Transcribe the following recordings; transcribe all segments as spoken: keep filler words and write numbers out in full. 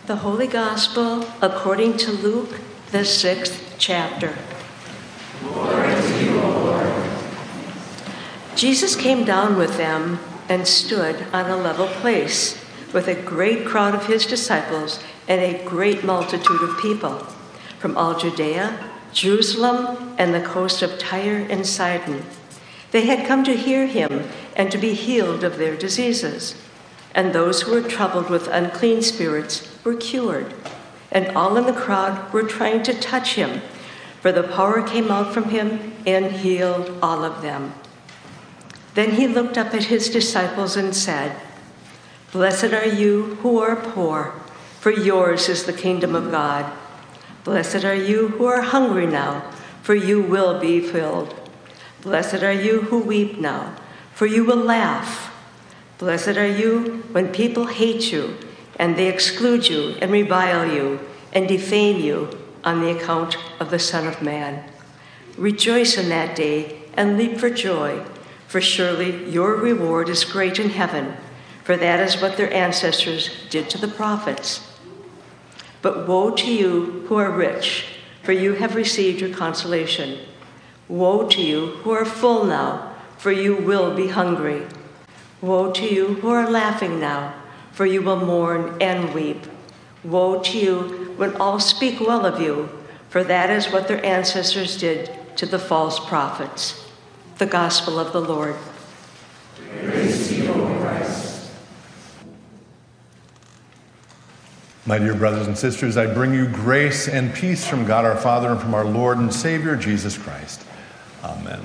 The Holy Gospel according to Luke, the sixth chapter. Glory to you, O Lord. Jesus came down with them and stood on a level place with a great crowd of his disciples and a great multitude of people from all Judea, Jerusalem, and the coast of Tyre and Sidon. They had come to hear him and to be healed of their diseases. And those who were troubled with unclean spirits were cured. And all in the crowd were trying to touch him, for the power came out from him and healed all of them. Then he looked up at his disciples and said, "Blessed are you who are poor, for yours is the kingdom of God. Blessed are you who are hungry now, for you will be filled. Blessed are you who weep now, for you will laugh. Blessed are you when people hate you, and they exclude you and revile you and defame you on the account of the Son of Man. Rejoice in that day and leap for joy, for surely your reward is great in heaven, for that is what their ancestors did to the prophets. But woe to you who are rich, for you have received your consolation. Woe to you who are full now, for you will be hungry. Woe to you who are laughing now, for you will mourn and weep. Woe to you when all speak well of you, for that is what their ancestors did to the false prophets." The Gospel of the Lord. Praise to you, O Christ. My dear brothers and sisters, I bring you grace and peace from God our Father and from our Lord and Savior, Jesus Christ. Amen.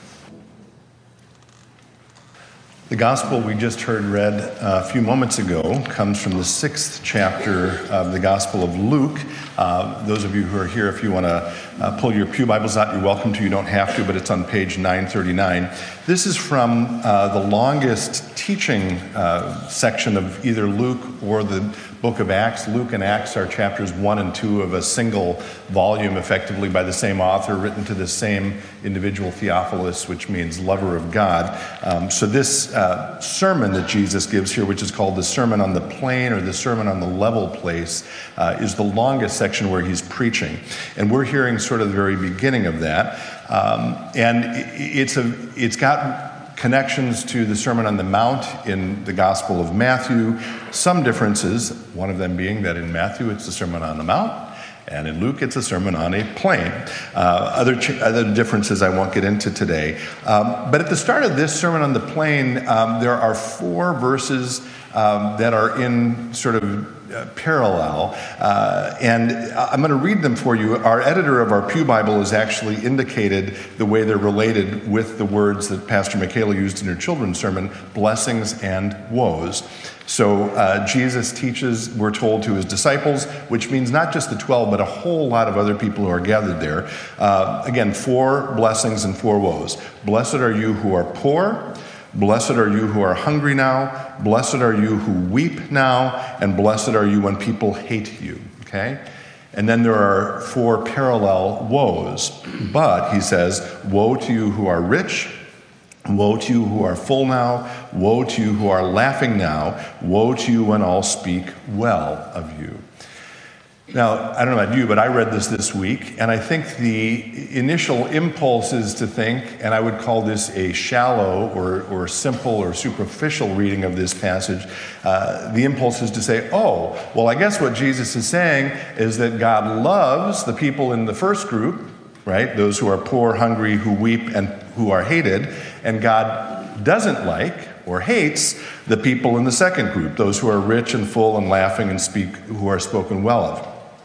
The gospel we just heard read a few moments ago comes from the sixth chapter of the Gospel of Luke. Uh, those of you who are here, if you want to uh, pull your pew Bibles out, you're welcome to. You don't have to, but it's on page nine thirty-nine. This is from uh, the longest teaching uh, section of either Luke or the book of Acts. Luke and Acts are chapters one and two of a single volume, effectively by the same author, written to the same individual, Theophilus, which means lover of God. Um, so this uh, sermon that Jesus gives here, which is called the Sermon on the Plain or the Sermon on the Level Place, uh, is the longest section where he's preaching. And we're hearing sort of the very beginning of that. Um, and it's a, it's got connections to the Sermon on the Mount in the Gospel of Matthew, some differences, one of them being that in Matthew it's the Sermon on the Mount, and in Luke it's a sermon on a plain. Uh, other, ch- other differences I won't get into today. Um, but at the start of this Sermon on the Plain, um, there are four verses um, that are in sort of Uh, parallel, uh, and I'm going to read them for you. Our editor of our Pew Bible has actually indicated the way they're related with the words that Pastor Michaela used in her children's sermon, blessings and woes. So uh, Jesus teaches, we're told, to his disciples, which means not just the twelve, but a whole lot of other people who are gathered there. Uh, again, four blessings and four woes. Blessed are you who are poor. Blessed are you who are hungry now. Blessed are you who weep now. And blessed are you when people hate you. Okay? And then there are four parallel woes. But, he says, woe to you who are rich. Woe to you who are full now. Woe to you who are laughing now. Woe to you when all speak well of you. Now, I don't know about you, but I read this this week, and I think the initial impulse is to think, and I would call this a shallow or, or simple or superficial reading of this passage, uh, the impulse is to say, oh, well, I guess what Jesus is saying is that God loves the people in the first group, right, those who are poor, hungry, who weep, and who are hated, and God doesn't like or hates the people in the second group, those who are rich and full and laughing and speak, who are spoken well of.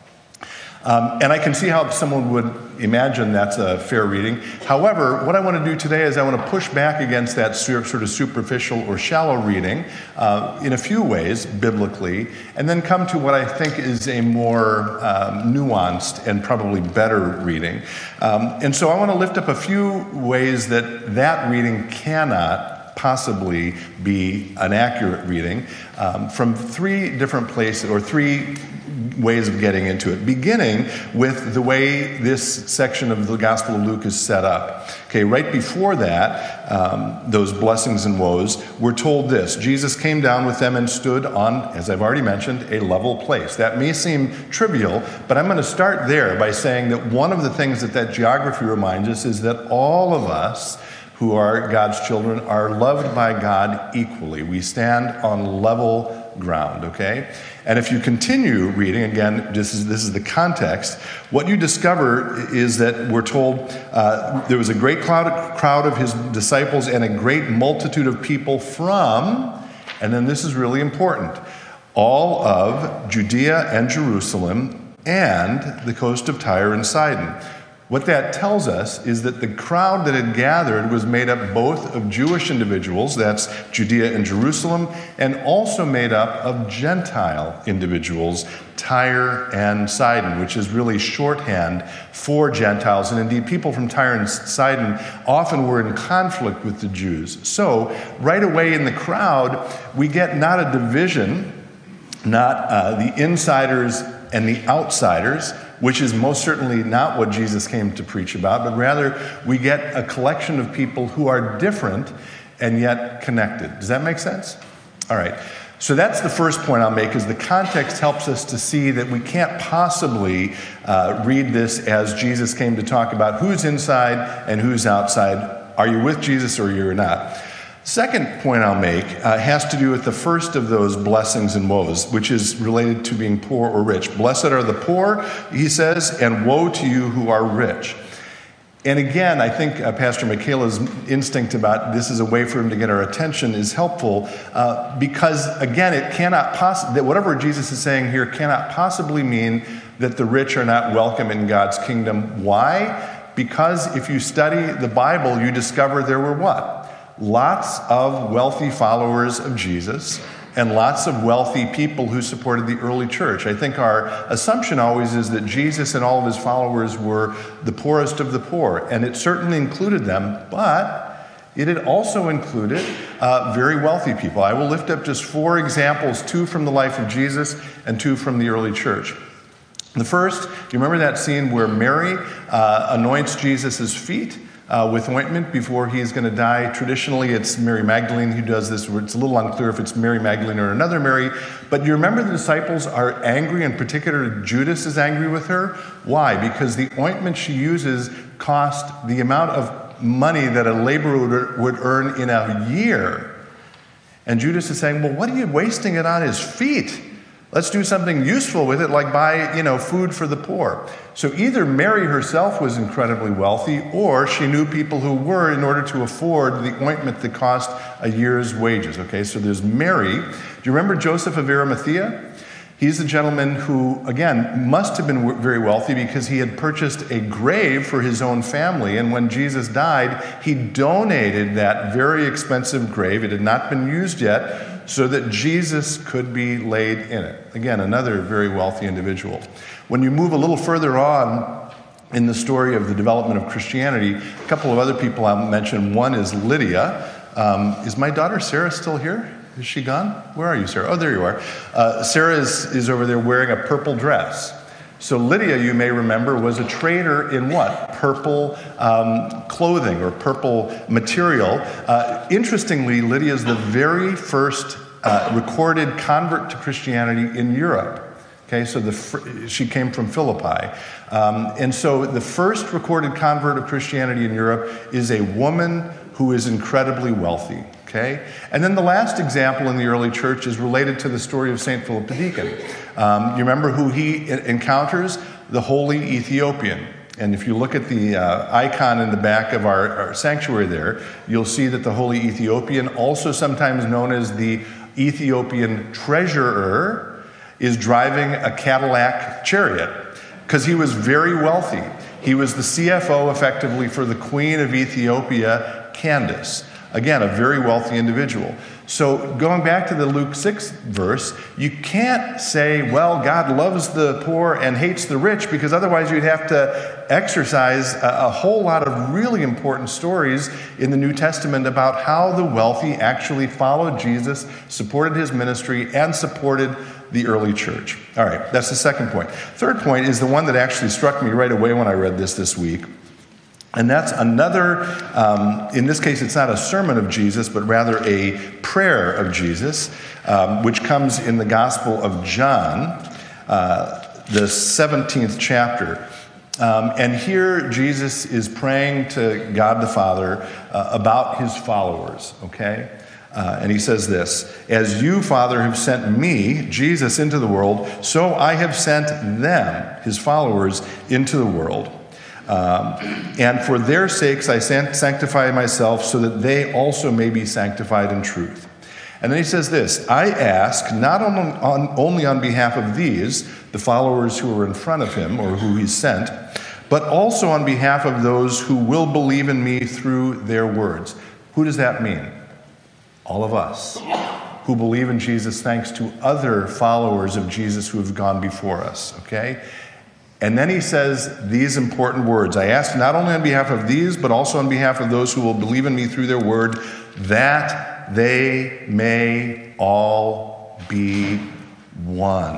Um, and I can see how someone would imagine that's a fair reading. However, what I want to do today is I want to push back against that sort of superficial or shallow reading uh, in a few ways, biblically, and then come to what I think is a more um, nuanced and probably better reading. Um, and so I want to lift up a few ways that that reading cannot possibly be an accurate reading um, from three different places or three ways of getting into it, beginning with the way this section of the Gospel of Luke is set up. Okay, right before that, um, those blessings and woes, we're told this: Jesus came down with them and stood on, as I've already mentioned, a level place. That may seem trivial, but I'm going to start there by saying that one of the things that that geography reminds us is that all of us who are God's children are loved by God equally. We stand on level ground, okay? And if you continue reading, again, this is this is the context, what you discover is that we're told uh, there was a great crowd, crowd of his disciples and a great multitude of people from, and then this is really important, all of Judea and Jerusalem and the coast of Tyre and Sidon. What that tells us is that the crowd that had gathered was made up both of Jewish individuals, that's Judea and Jerusalem, and also made up of Gentile individuals, Tyre and Sidon, which is really shorthand for Gentiles. And indeed, people from Tyre and Sidon often were in conflict with the Jews. So right away in the crowd, we get not a division, not uh, the insiders and the outsiders, which is most certainly not what Jesus came to preach about, but rather we get a collection of people who are different and yet connected. Does that make sense? All right. So that's the first point I'll make, is the context helps us to see that we can't possibly uh, read this as Jesus came to talk about who's inside and who's outside. Are you with Jesus or you're not? Second point I'll make uh, has to do with the first of those blessings and woes, which is related to being poor or rich. Blessed are the poor, he says, and woe to you who are rich. And again, I think uh, Pastor Michaela's instinct about this is a way for him to get our attention is helpful uh, because, again, it cannot possibly, that whatever Jesus is saying here cannot possibly mean that the rich are not welcome in God's kingdom. Why? Because if you study the Bible, you discover there were what? Lots of wealthy followers of Jesus and lots of wealthy people who supported the early church. I think our assumption always is that Jesus and all of his followers were the poorest of the poor, and it certainly included them, but it had also included uh, very wealthy people. I will lift up just four examples, two from the life of Jesus and two from the early church. The first, you remember that scene where Mary uh, anoints Jesus' feet Uh, with ointment before he is going to die? Traditionally, it's Mary Magdalene who does this. It's a little unclear if it's Mary Magdalene or another Mary. But you remember the disciples are angry, in particular Judas is angry with her. Why? Because the ointment she uses cost the amount of money that a laborer would earn in a year. And Judas is saying, well, what are you wasting it on his feet? Let's do something useful with it, like buy, you know, food for the poor. So either Mary herself was incredibly wealthy, or she knew people who were, in order to afford the ointment that cost a year's wages. Okay, so there's Mary. Do you remember Joseph of Arimathea? He's the gentleman who, again, must have been very wealthy because he had purchased a grave for his own family. And when Jesus died, he donated that very expensive grave. It had not been used yet, so that Jesus could be laid in it. Again, another very wealthy individual. When you move a little further on in the story of the development of Christianity, a couple of other people I'll mention. One is Lydia. Um, is my daughter Sarah still here? Is she gone? Where are you, Sarah? Oh, there you are. Uh, Sarah is, is over there wearing a purple dress. So Lydia, you may remember, was a trader in what? Purple um, clothing or purple material. Uh, interestingly, Lydia is the very first uh, recorded convert to Christianity in Europe. Okay, so the fr- she came from Philippi. Um, and so the first recorded convert of Christianity in Europe is a woman who is incredibly wealthy. Okay? And then the last example in the early church is related to the story of Saint Philip the Deacon. Um, you remember who he encounters? The holy Ethiopian. And if you look at the uh, icon in the back of our, our sanctuary there, you'll see that the holy Ethiopian, also sometimes known as the Ethiopian treasurer, is driving a Cadillac chariot because he was very wealthy. He was the C F O, effectively, for the Queen of Ethiopia, Candace. Again, a very wealthy individual. So going back to the Luke six verse, you can't say, well, God loves the poor and hates the rich, because otherwise you'd have to exercise a, a whole lot of really important stories in the New Testament about how the wealthy actually followed Jesus, supported his ministry, and supported the early church. All right, that's the second point. Third point is the one that actually struck me right away when I read this this week. And that's another, um, in this case, it's not a sermon of Jesus, but rather a prayer of Jesus, um, which comes in the Gospel of John, uh, the seventeenth chapter. Um, and here Jesus is praying to God the Father uh, about his followers, okay? Uh, and he says this, "As you, Father, have sent me, Jesus, into the world, so I have sent them," his followers, "into the world. Um, and for their sakes I sanctify myself, so that they also may be sanctified in truth." And then he says this, "I ask not on, on, only on behalf of these, the followers who are in front of him, or who he sent, but also on behalf of those who will believe in me through their words." Who does that mean? All of us who believe in Jesus thanks to other followers of Jesus who have gone before us, okay? And then he says these important words, "I ask not only on behalf of these, but also on behalf of those who will believe in me through their word, that they may all be one."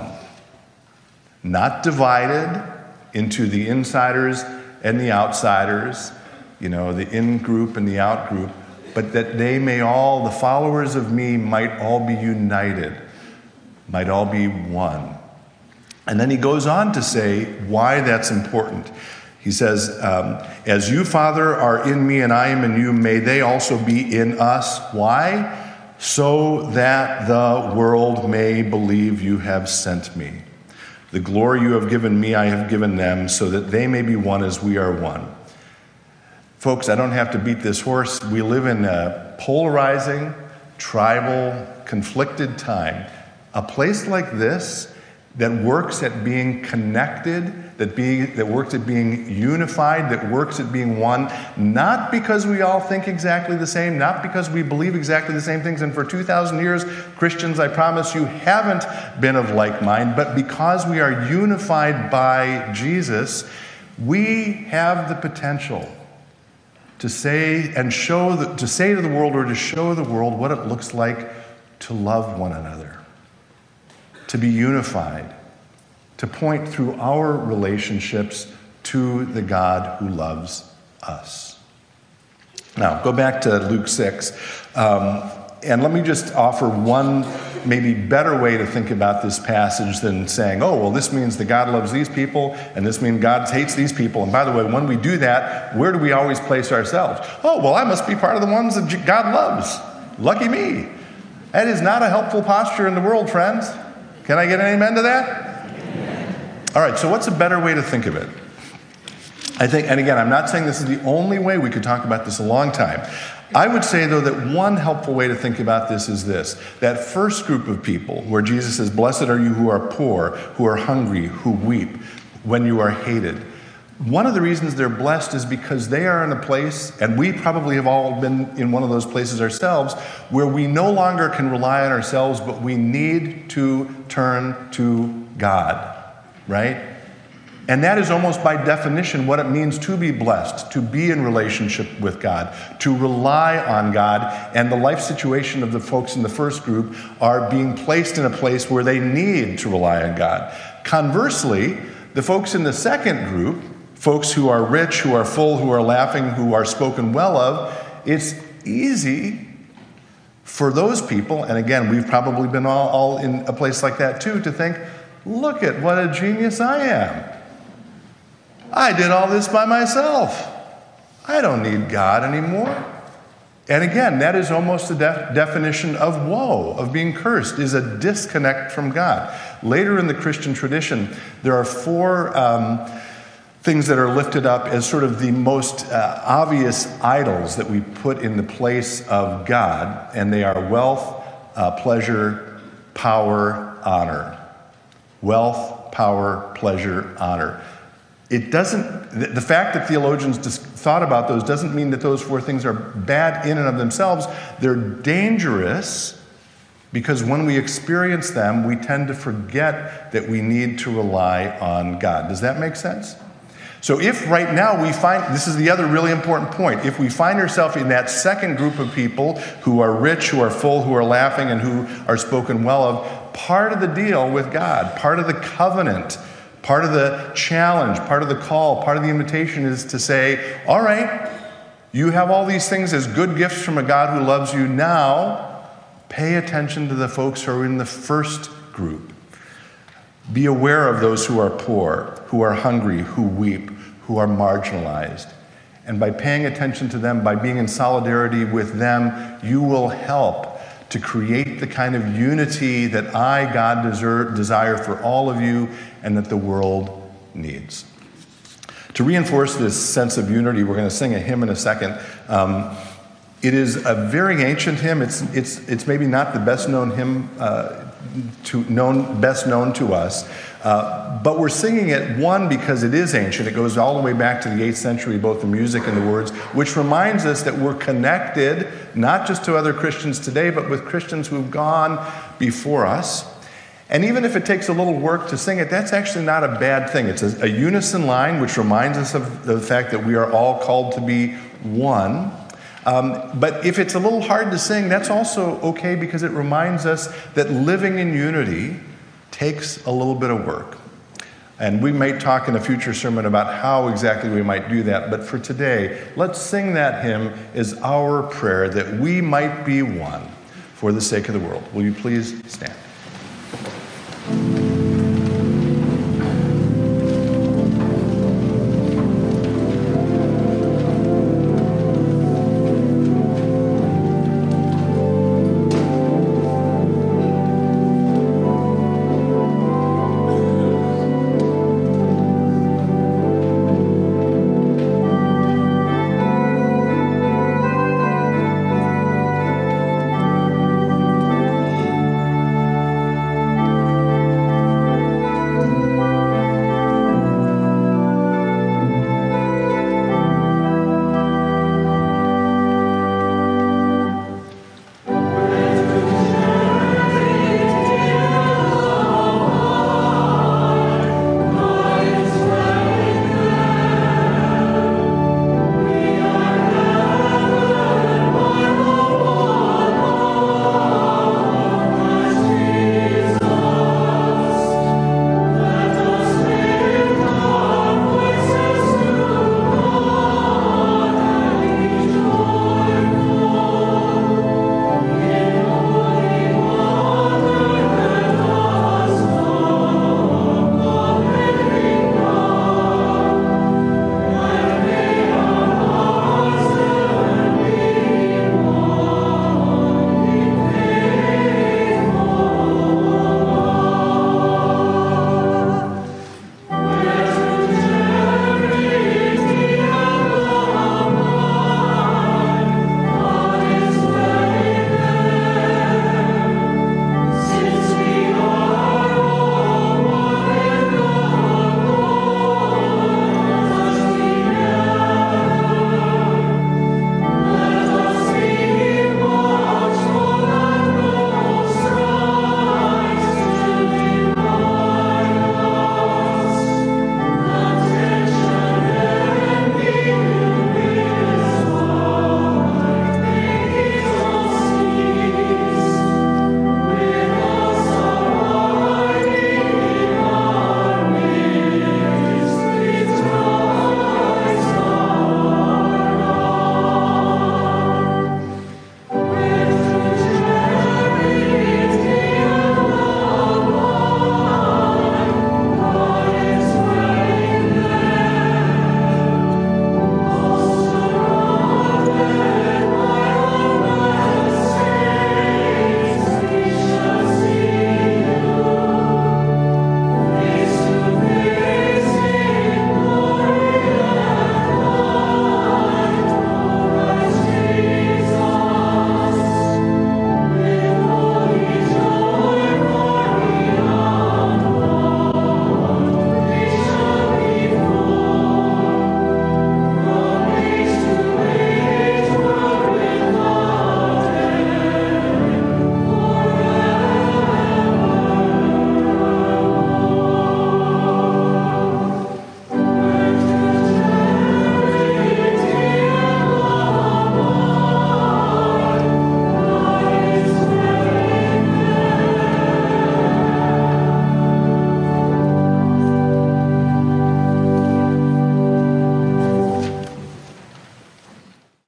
Not divided into the insiders and the outsiders, you know, the in group and the out group, but that they may all, the followers of me, might all be united, might all be one. And then he goes on to say why that's important. He says, um, "As you, Father, are in me and I am in you, may they also be in us." Why? "So that the world may believe you have sent me. The glory you have given me, I have given them, so that they may be one as we are one." Folks, I don't have to beat this horse. We live in a polarizing, tribal, conflicted time. A place like this that works at being connected, that be, that works at being unified, that works at being one, not because we all think exactly the same, not because we believe exactly the same things, and for two thousand years, Christians, I promise you, haven't been of like mind, but because we are unified by Jesus, we have the potential to say and show the, to say to the world, or to show the world what it looks like to love one another, to be unified, to point through our relationships to the God who loves us. Now, go back to Luke six, um, and let me just offer one maybe better way to think about this passage than saying, oh, well, this means that God loves these people, and this means God hates these people. And by the way, when we do that, where do we always place ourselves? Oh, well, I must be part of the ones that God loves. Lucky me. That is not a helpful posture in the world, friends. Can I get an amen to that? Amen. All right, so what's a better way to think of it? I think, and again, I'm not saying this is the only way. We could talk about this a long time. I would say, though, that one helpful way to think about this is this. That first group of people where Jesus says, "Blessed are you who are poor, who are hungry, who weep, when you are hated." One of the reasons they're blessed is because they are in a place, and we probably have all been in one of those places ourselves, where we no longer can rely on ourselves, but we need to turn to God, right? And that is almost by definition what it means to be blessed, to be in relationship with God, to rely on God. And the life situation of the folks in the first group are being placed in a place where they need to rely on God. Conversely, the folks in the second group, folks who are rich, who are full, who are laughing, who are spoken well of, it's easy for those people, and again, we've probably been all, all in a place like that too, to think, look at what a genius I am. I did all this by myself. I don't need God anymore. And again, that is almost the def- definition of woe, of being cursed, is a disconnect from God. Later in the Christian tradition, there are four um, things that are lifted up as sort of the most uh, obvious idols that we put in the place of God, and they are wealth, uh, pleasure, power, honor. Wealth, power, pleasure, honor. It doesn't, the, the fact that theologians just thought about those doesn't mean that those four things are bad in and of themselves. They're dangerous because when we experience them, we tend to forget that we need to rely on God. Does that make sense? So if right now we find, this is the other really important point, if we find ourselves in that second group of people who are rich, who are full, who are laughing, and who are spoken well of, part of the deal with God, part of the covenant, part of the challenge, part of the call, part of the invitation is to say, all right, you have all these things as good gifts from a God who loves you. Now, pay attention to the folks who are in the first group. Be aware of those who are poor, who are hungry, who weep, who are marginalized. And by paying attention to them, by being in solidarity with them, you will help to create the kind of unity that I, God, deserve, desire for all of you and that the world needs. To reinforce this sense of unity, we're going to sing a hymn in a second. Um, it is a very ancient hymn. It's, it's, it's maybe not the best known hymn, uh, to known, best known to us. Uh, but we're singing it, one, because it is ancient. It goes all the way back to the eighth century, both the music and the words, which reminds us that we're connected, not just to other Christians today, but with Christians who've gone before us. And even if it takes a little work to sing it, that's actually not a bad thing. It's a, a unison line, which reminds us of the fact that we are all called to be one. Um, but if it's a little hard to sing, that's also okay because it reminds us that living in unity takes a little bit of work. And we may talk in a future sermon about how exactly we might do that. But for today, let's sing that hymn as our prayer that we might be one for the sake of the world. Will you please stand?